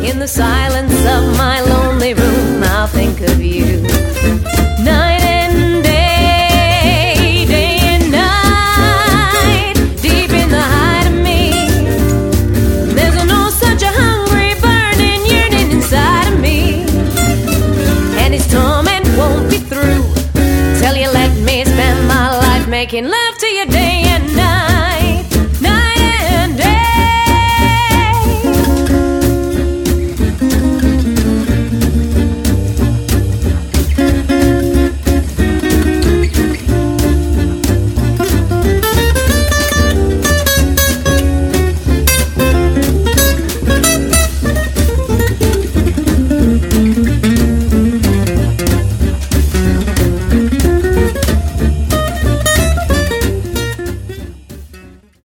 In the silence of my lonely room, I'll think of you. Night and day, day and night, deep in the heart of me. There's no such a hungry, burning yearning inside of me. And its torment won't be through till you let me spend my life making love to you.